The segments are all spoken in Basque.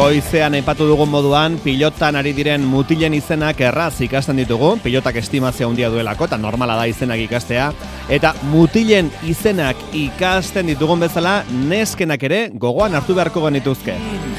Goizean aipatu dugun moduan, pilotan ari diren mutilen izenak erraz ikasten ditugu, pilotak estimazio handia duelako, eta normala da izenak ikastea, eta mutilen izenak ikasten ditugun bezala, neskenak ere gogoan hartu beharko genituzke.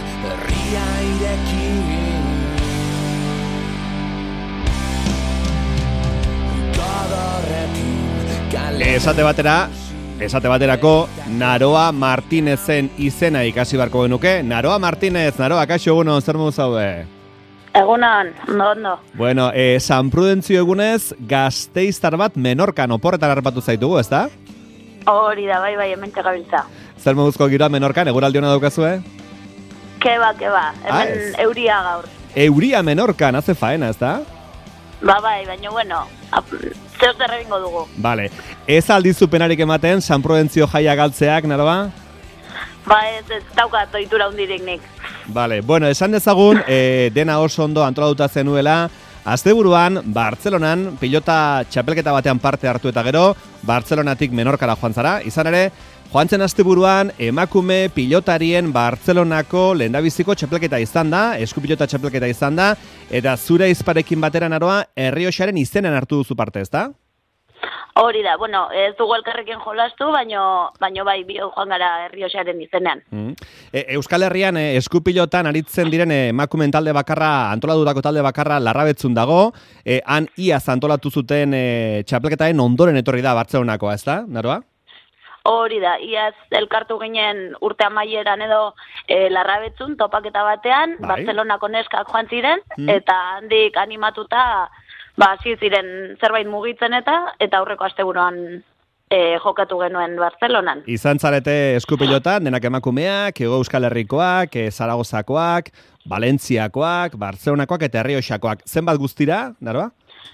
Esate baterako, Naroa Martinezen izena ikasi beharko genuke. Naroa Martinez, Naroa, kaixo egunon, zer modu zaude? Egunon, ondo. Bueno, San Prudentzio egunez, Gasteiztar bat Menorkan oporretan harrapatu zaitugu, ezta? Hori da, bai, hemen txagabiltza. Zer moduzko giroa Menorkan, eguraldi hona daukazue? Keba, hemen euria gaur. Euria Menorkan, hace faena, ezta? Bai, baina bueno, zeo zer egingo dugu. Vale, ez aldizu penarik ematen San Prudentzio jaia galtzeak, Naroa? Ez daukat ohitura hundirik nik. Vale, bueno, esan dezagun, dena oso ondo antolatuta zenuela, asteburuan, Bartzelonan, pilota txapelketa batean parte hartu eta gero, Bartzelonatik Menorkara joan zara, izan ere, joan zen asteburuan, emakume pilotarien Bartzelonako lehendabiziko txapelketa izan da, eskupilota txapelketa izan da, eta zure izparekin batera, Naroa, Errioxaren izenen hartu duzu parte, ezta? Hori da, bueno, ez dugu elkarrekin jolastu, baino bai, bio joan gara Errioxaren izenean. Euskal Herrian eskupilotan aritzen diren emakumeen talde bakarra, antolatutako talde bakarra Larrabetzun dago, han iaz antolatu zuten txapelketaren ondoren etorri da Bartzelonakoa, ezta, Naroa? Hori da, iaz elkartu ginen urte amaieran edo Larrabetzun topaketa batean, bai. Bartzelonako neskak joan ziren, eta handik animatuta hasi ziren zerbait mugitzen eta aurreko asteburuan jokatu genuen Bartzelonan. Izan zarete eskupilotan, denak emakumeak, Hego Euskal Herrikoak, Zaragozakoak, Valentziakoak, Bartzelonakoak eta Errioxakoak. Zenbat guztira, Naroa?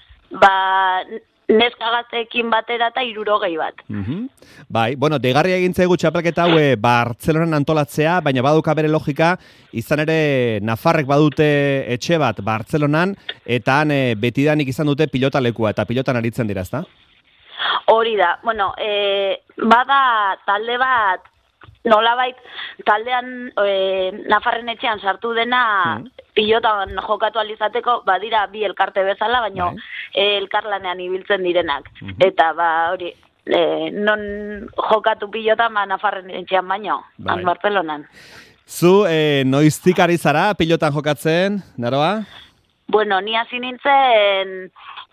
Neska gazteekin batera eta 60 bat. Bai, bueno, deigarria egin zaigu txapelketa hau Bartzelonan antolatzea, baina baduka bere logika, izan ere Nafarrek badute etxe bat Bartzelonan, eta han betidanik izan dute pilota lekua, eta pilotan aritzen dira, ezta? Hori da, bueno, bada talde bat, nolabait taldean Nafarren etxean sartu dena pilotan jokatu alizateko, badira bi elkarte bezala, baina elkarlanean ibiltzen direnak. Eta hori, non jokatu pilotan Nafarren etxean baino, Bartzelonan. Zu noiztik ari zara pilotan jokatzen, Naroa? Bueno, ni hasi nintzen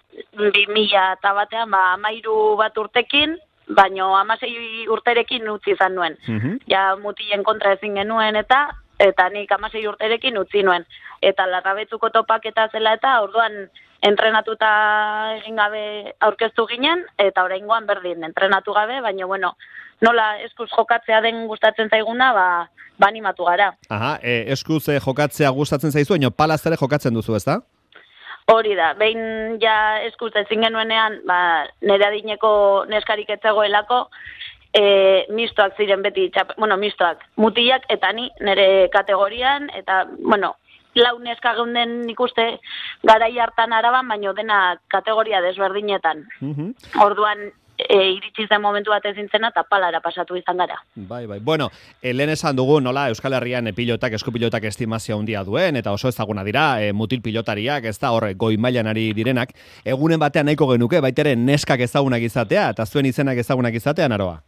2001 13 bat urtekin, baino 16 urterekin utzi izan nuen. Ja mutilen kontra ezin genuen eta nik 16 urterekin utzi nuen. Eta Larrabetzuko topaketa zela eta orduan entrenatuta egin gabe aurkeztu ginen, eta oraingoan berdin entrenatu gabe, baina bueno, nola eskuz jokatzea den gustatzen zaiguna, animatu gara. Aha, eskuz jokatzea gustatzen zaizu, baina palaz ere jokatzen duzu, ezta? Hori da, behin ja eskuz ezin genuenean, nire adineko neskarik etzegoelako, mistoak ziren beti, mistoak, mutilak eta ni nire kategorian, eta, bueno, 4 neska geunden ikuste garai hartan Araban, baino dena kategoria desberdinetan. Orduan, iritsi zen momentu bat ezin zena, eta palara pasatu izan gara. Bai. Bueno, lehen esan dugu, nola, Euskal Herrian pilotak, eskupilotak estimazio handia duen, eta oso ezaguna dira, mutil pilotariak, ez da hor, goi mailan ari direnak. Egunen batean nahiko genuke, baitere neskak ezagunak izatea, eta zuen izenak ezagunak izatea, Naroa?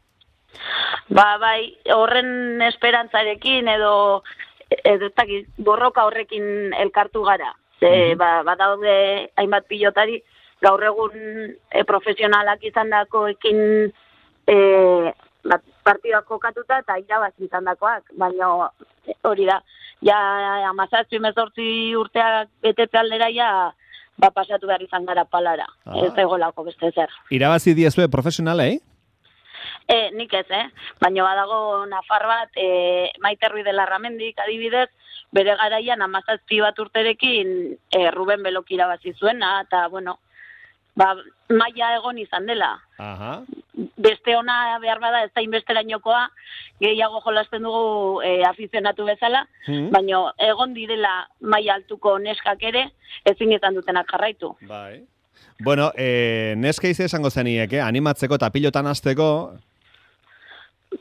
Bai, horren esperantzarekin edo borroka horrekin elkartu gara. Badaude hainbat pilotari, gaur egun profesionalak izan dakoekin partidak jokatuta eta irabazi izan dakoak, baina hori da, ja 17-18 urteak betetze aldera ja pasatu behar izan gara palara, ez egolako beste zer. Irabazi diezue profesionalei? Nik ez, baina badago Nafar bat, Maite Ruiz de Larramendik adibidez, bere garaian 17 bat urterekin Ruben Belok irabazi zuena, eta bueno, maila egon izan dela. Beste ona behar bada ez da inbesterainokoa, gehiago jolasten dugu afizionatu bezala, baina egon direla maila altuko neskak ere, ezin izan dutenak jarraitu. Bai. Bueno, neska ize esango zeniek, animatzeko eta pilotan hasteko.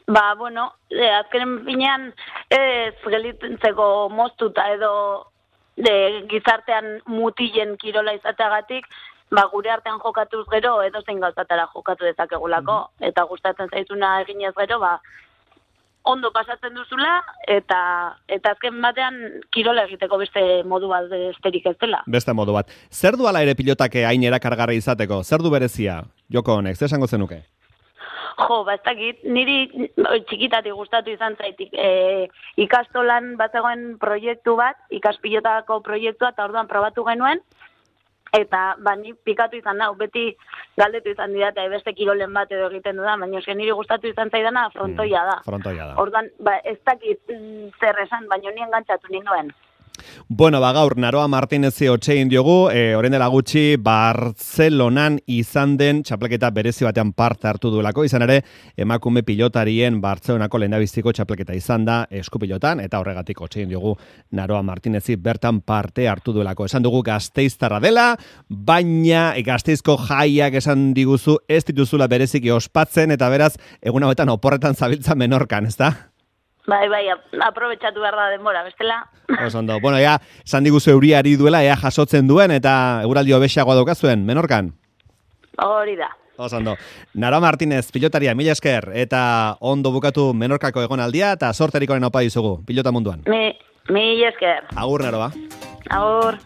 Bueno, azkenen finean ez gelditzeko moztuta edo gizartean mutilen kirola izateagatik, gure artean jokatuz gero edo zein gauzatara jokatu dezakegulako, eta gustatzen zaizuna eginez gero, ondo pasatzen duzula, eta azken batean kirola egiteko beste modu bat besterik ez dela. Beste modu bat. Zer du ala ere pilotake hain erakargarri izateko? Zer du berezia? Joko honek, zer esango zenuke? Ez dakit, niri txikitatik gustatu izan zaitik. Ikastolan bazegoen proiektu bat, ikaspilotako proiektua, eta orduan probatu genuen, eta ni pikatu izan da, beti galdetu izan didate, beste kirolen bat edo egiten dudan, baina niri gustatu izan zaidana frontoia da. Frontoia da. Orduan, ez dakit zer esan, baina nien gantzatu ninduen. Bueno, gaur Naroa Martinezi hotxein diogu, orain dela gutxi Bartzelonan izan den txapelketa berezi batean parte hartu duelako, izan ere emakume pilotarien Bartzelonako lehendabiziko txapelketa izan da eskupilotan, eta horregatik hotxein diogu Naroa Martinezi bertan parte hartu duelako. Esan dugu Gasteiztarra dela, baina Gasteizko jaiak esan diguzu ez dituzula bereziki ospatzen, eta beraz, egun hauetan oporretan zabiltza Menorkan, ez da? Bai, aprobetxatu behar da denbora, bestela. Osondo. Bueno, esan diguzu euriari duela, jasotzen duen, eta eguraldi hobexeagoa daukazuen, Menorkan? Hori da. Osondo. Naroa Martinez, pilotaria, mila esker, eta ondo bukatu Menorkako egonaldia, eta sorterikoren opa dizugu, pilota munduan. Mila esker. Agur, Naroa. Agur.